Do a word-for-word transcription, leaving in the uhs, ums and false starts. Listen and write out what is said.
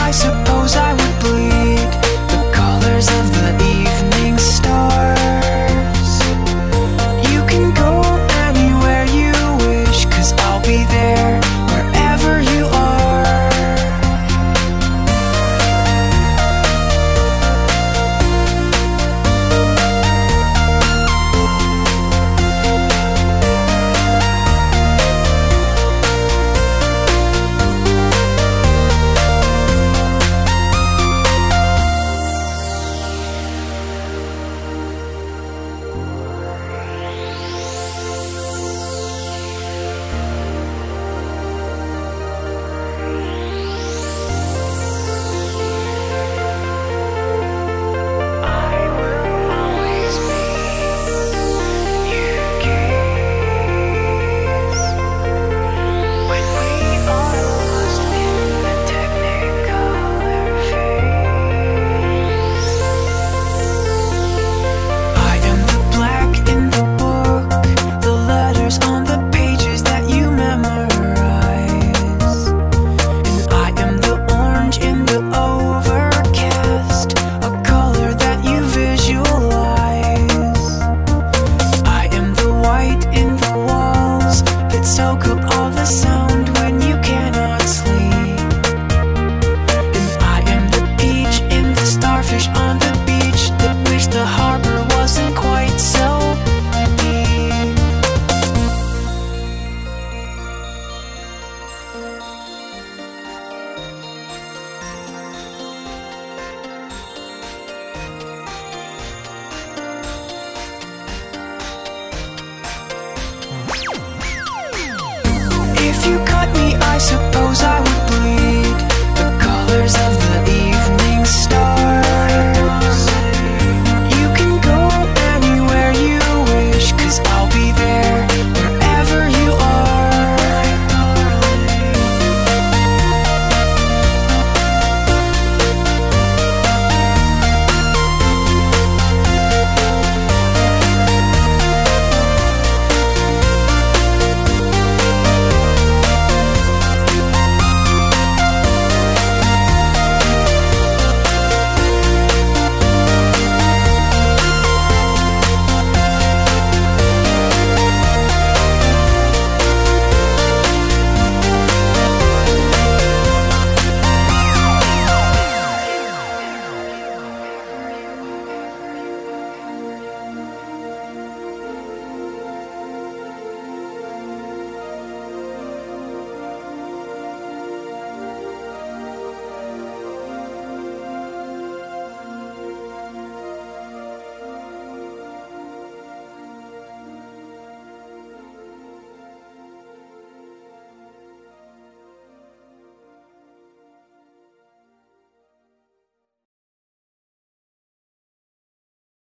I suppose I would bleed the colors of the evening stars. You can go anywhere you wish, 'cause I'll be there wherever you are. Soak up all the sound when you cannot sleep. And I am the peach in the starfish on the beach that wish the harbor wasn't quite so deep. If you cut me, I suppose I